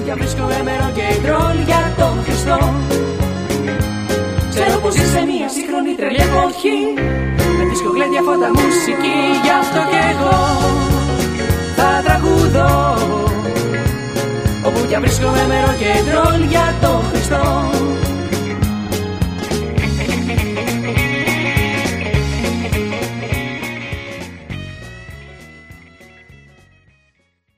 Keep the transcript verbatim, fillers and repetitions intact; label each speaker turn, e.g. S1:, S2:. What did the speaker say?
S1: κι αν βρίσκομαι με rock and roll για τον Χριστό. Ξέρω πως είσαι μια σύγχρονη τρελή εποχή, με δίσκο, γλέντια, φώτα, μουσική. Γι' αυτό κι εγώ θα τραγουδώ, όπου κι αν βρίσκομαι με rock and roll για τον Χριστό.